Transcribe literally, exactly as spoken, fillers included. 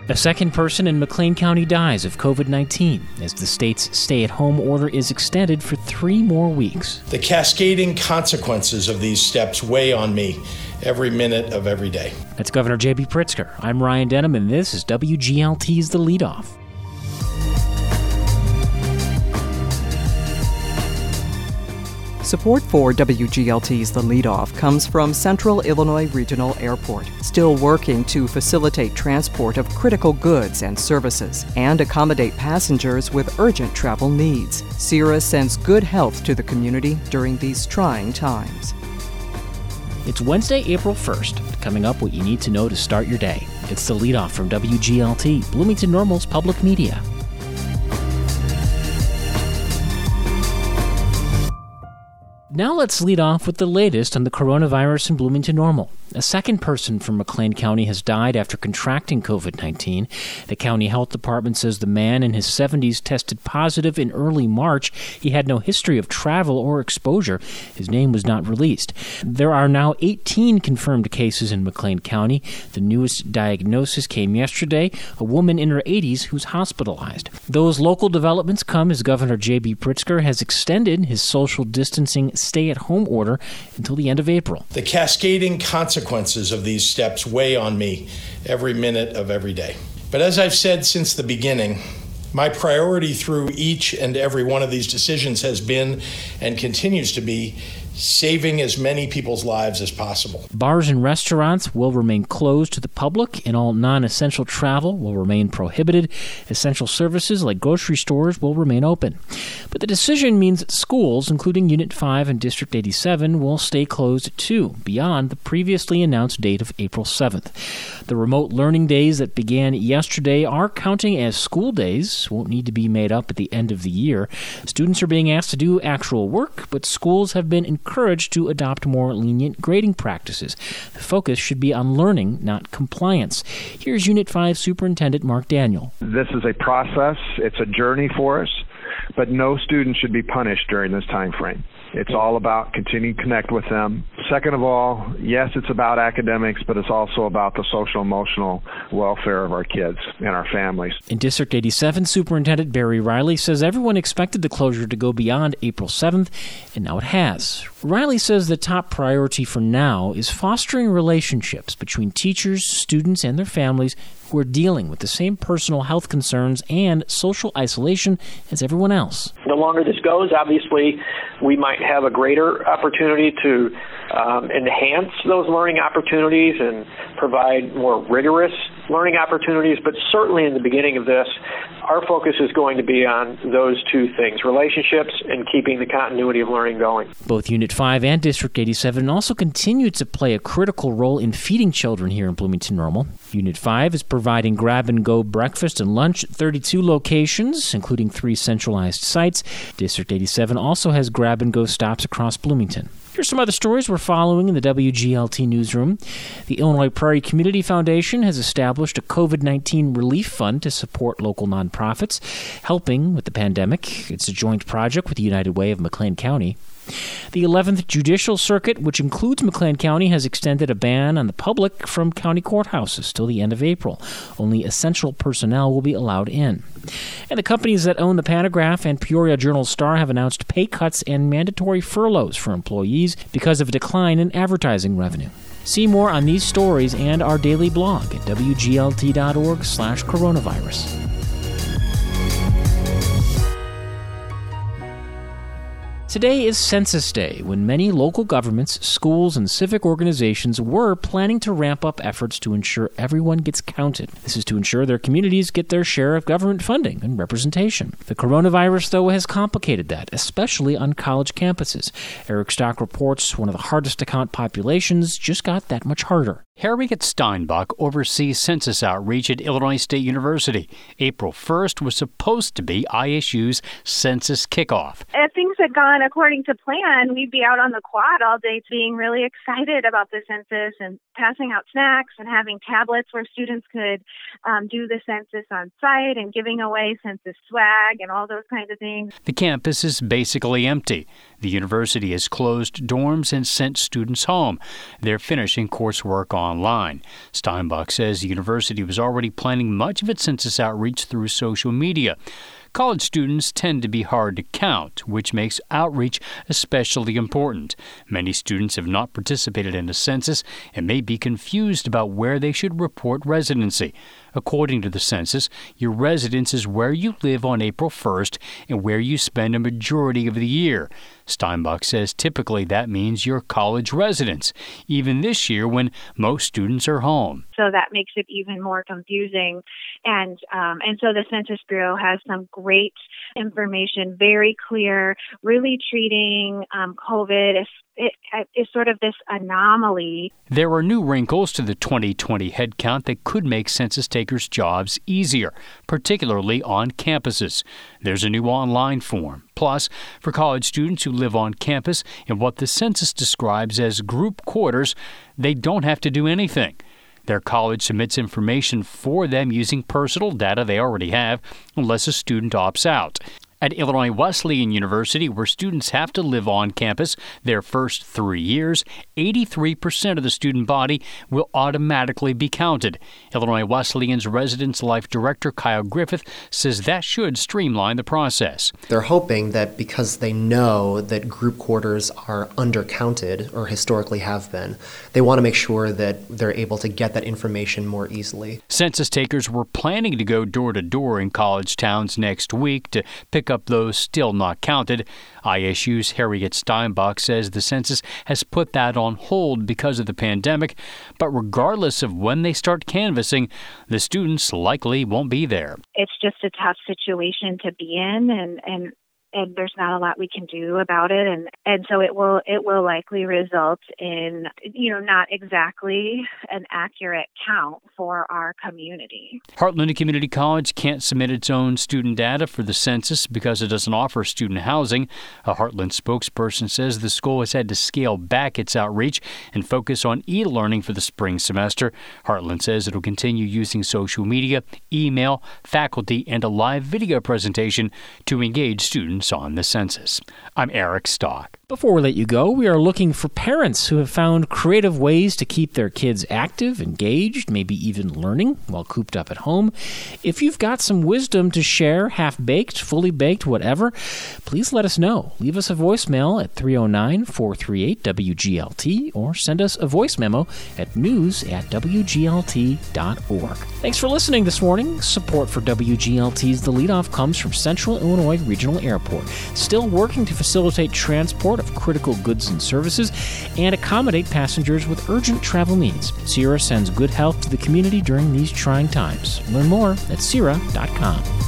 A second person in McLean County dies of covid nineteen as the state's stay-at-home order is extended for three more weeks. The cascading consequences of these steps weigh on me every minute of every day. That's Governor J B Pritzker. I'm Ryan Denham, and this is W G L T's The Leadoff. Support for W G L T's The Leadoff comes from Central Illinois Regional Airport, still working to facilitate transport of critical goods and services and accommodate passengers with urgent travel needs. C I R A sends good health to the community during these trying times. It's Wednesday, April first. Coming up, what you need to know to start your day. It's The Leadoff from W G L T, Bloomington Normal's public media. Now let's lead off with the latest on the coronavirus in Bloomington Normal. A second person from McLean County has died after contracting covid nineteen. The county health department says the man in his seventies tested positive in early March. He had no history of travel or exposure. His name was not released. There are now eighteen confirmed cases in McLean County. The newest diagnosis came yesterday, a woman in her eighties who's hospitalized. Those local developments come as Governor J B Pritzker has extended his social distancing stay-at-home order until the end of April. The cascading consequences of these steps weigh on me every minute of every day. But as I've said since the beginning, my priority through each and every one of these decisions has been and continues to be saving as many people's lives as possible. Bars and restaurants will remain closed to the public, and all non-essential travel will remain prohibited. Essential services like grocery stores will remain open. But the decision means that schools, including Unit five and District eighty-seven, will stay closed too, beyond the previously announced date of April seventh. The remote learning days that began yesterday are counting as school days, won't need to be made up at the end of the year. Students are being asked to do actual work, but schools have been encouraged to adopt more lenient grading practices. The focus should be on learning, not compliance. Here's Unit five Superintendent Mark Daniel. This is a process. It's a journey for us, but no student should be punished during this time frame. It's all about continuing to connect with them. Second of all, yes, it's about academics, but it's also about the social emotional welfare of our kids and our families. In District eighty-seven, Superintendent Barry Riley says everyone expected the closure to go beyond April seventh, and now it has. Riley says the top priority for now is fostering relationships between teachers, students, and their families who are dealing with the same personal health concerns and social isolation as everyone else. The longer this goes, obviously, we might have a greater opportunity to um, enhance those learning opportunities and provide more rigorous learning opportunities. But certainly in the beginning of this, our focus is going to be on those two things, relationships and keeping the continuity of learning going. Both Unit five and District eighty-seven also continue to play a critical role in feeding children here in Bloomington Normal. Unit five is providing grab-and-go breakfast and lunch at thirty-two locations, including three centralized sites. District eighty-seven also has grab-and-go stops across Bloomington. Here's some other stories we're following in the W G L T newsroom. The Illinois Prairie Community Foundation has established a covid nineteen relief fund to support local nonprofits helping with the pandemic. It's a joint project with the United Way of McLean County. The eleventh Judicial Circuit, which includes McLean County, has extended a ban on the public from county courthouses till the end of April. Only essential personnel will be allowed in. And the companies that own the Panagraph and Peoria Journal-Star have announced pay cuts and mandatory furloughs for employees because of a decline in advertising revenue. See more on these stories and our daily blog at W G L T dot org slash coronavirus. Today is Census Day, when many local governments, schools, and civic organizations were planning to ramp up efforts to ensure everyone gets counted. This is to ensure their communities get their share of government funding and representation. The coronavirus, though, has complicated that, especially on college campuses. Eric Stock reports one of the hardest to count populations just got that much harder. Harriet Steinbach oversees census outreach at Illinois State University. April first was supposed to be I S U's census kickoff. If things had gone according to plan, we'd be out on the quad all day being really excited about the census and passing out snacks and having tablets where students could um, do the census on site and giving away census swag and all those kinds of things. The campus is basically empty. The university has closed dorms and sent students home. They're finishing coursework online. Steinbach says the university was already planning much of its census outreach through social media. College students tend to be hard to count, which makes outreach especially important. Many students have not participated in a census and may be confused about where they should report residency. According to the census, your residence is where you live on April first and where you spend a majority of the year. Steinbach says typically that means your college residence, even this year when most students are home. So that makes it even more confusing. And um, and so the Census Bureau has some great information, very clear, really treating um, COVID as It is sort of this anomaly. There are new wrinkles to the twenty twenty headcount that could make census takers' jobs easier, particularly on campuses. There's a new online form. Plus, for college students who live on campus in what the census describes as group quarters, they don't have to do anything. Their college submits information for them using personal data they already have, unless a student opts out. At Illinois Wesleyan University, where students have to live on campus their first three years, eighty-three percent of the student body will automatically be counted. Illinois Wesleyan's Residence Life Director Kyle Griffith says that should streamline the process. They're hoping that because they know that group quarters are undercounted, or historically have been, they want to make sure that they're able to get that information more easily. Census takers were planning to go door to door in college towns next week to pick up those still not counted. I S U's Harriet Steinbach says the census has put that on hold because of the pandemic, but regardless of when they start canvassing, the students likely won't be there. It's just a tough situation to be in, and, and and there's not a lot we can do about it, and, and so it will it will likely result in, you know, not exactly an accurate count for our community. Heartland Community College can't submit its own student data for the census because it doesn't offer student housing. A Heartland spokesperson says the school has had to scale back its outreach and focus on e-learning for the spring semester. Heartland says it will continue using social media, email, faculty, and a live video presentation to engage students on the census. I'm Eric Stock. Before we let you go, we are looking for parents who have found creative ways to keep their kids active, engaged, maybe even learning while cooped up at home. If you've got some wisdom to share, half-baked, fully baked, whatever, please let us know. Leave us a voicemail at three oh nine, four three eight, W G L T or send us a voice memo at news at W G L T dot org. Thanks for listening this morning. Support for W G L T's The Leadoff comes from Central Illinois Regional Airport, still working to facilitate transport of critical goods and services and accommodate passengers with urgent travel needs. Sierra sends good health to the community during these trying times. Learn more at sierra dot com.